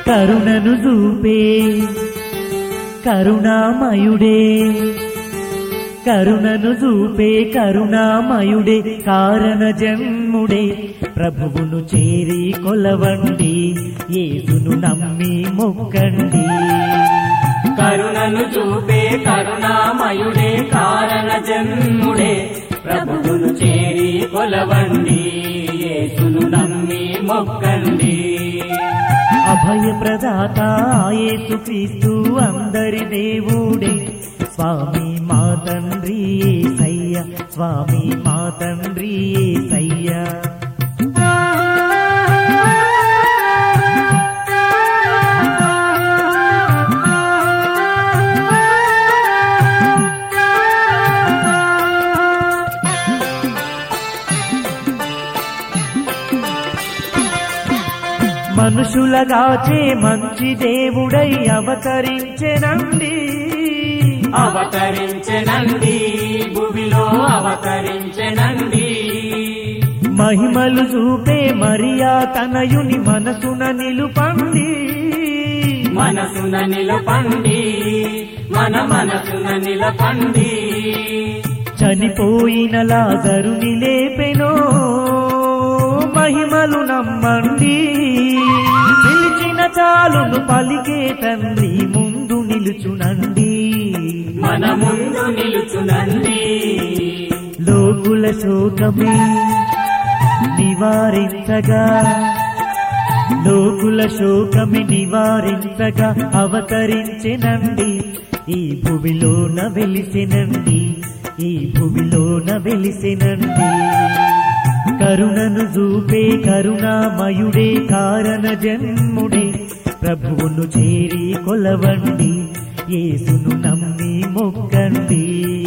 కరుణను చూపే కరుణామయుడే కరుణను చూపే కరుణామయుడే కారణ జన్ముడే ప్రభువును చేరి కొలవండి యేసును నమ్మి మొక్కండి కరుణను చూపే కరుణామయుడే కారణ జన్ముడే ప్రభువును చేరి కొలవండి యేసును నమ్మి మొక్కండి అభయ ప్రదాత యేసు క్రీస్తు అందరి దేవుడే స్వామి మా తండ్రి యేసయ్య స్వామి మా తండ్రి యేసయ్య మనుషులగాచే మంచి దేవుడై అవతరించెనండి అవతరించెనండి భూమిలో అవతరించెనండి మహిమలు చూపే మరియా తనయుని మనసున నిలుపండి మనసున నిలపండి మన మనసున నిలపండి చనిపోయిన లాజరుని లేపెనో మహిమలు నమ్మండి పిలిచిన చాలును పలికే తండ్రి ముందు నిలుచునండి మన ముందు నిలుచునండి లోకుల శోకమే నివారించగా లోకుల శోకమే నివారించగా అవతరించెనండి ఈ భూమిలోన వెలిసెనండి ఈ భూమిలోన వెలిసెనండి కరుణను చూపే కరుణామయుడే కారణ జన్ముడే ప్రభువును చేరి కొలవండి యేసును నమ్మి మొక్కండి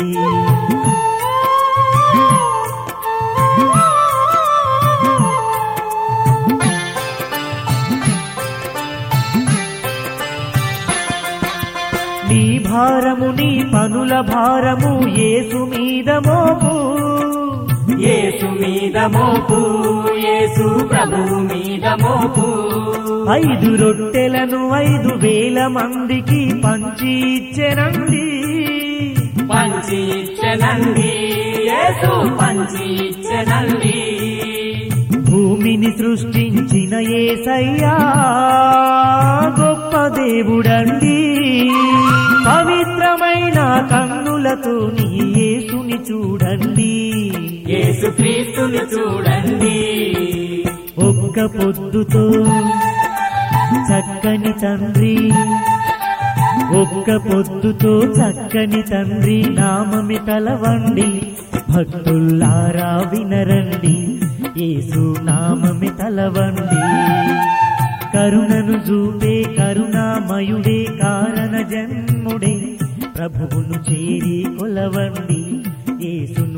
నీ భారము నీ పనుల భారము యేసు మీద మోపు యేసు మీద మోపు యేసు ప్రభువు మీద మోపు 5 రొట్టెలను 5,000 మందికి పంచి ఇచ్చెనండి పంచి ఇచ్చెనండి యేసు పంచి ఇచ్చెనండి భూమిని సృష్టించిన యేసయ్యా గొప్ప దేవుడండి పవిత్రమైన కన్నులతో నీ యేసుని చూడండి యేసు క్రీస్తుని చూడండి ఒక్క పొద్దుతో చక్కని తండ్రి ఒక్క పొద్దుతో చక్కని తండ్రి నామమి తలవండి భక్తుల్లారా వినరండి యేసు నామమి తలవండి కరుణను చూపే కరుణామయుడే కారణ జన్ముడే ప్రభువును చేరి కొలవండి యేసు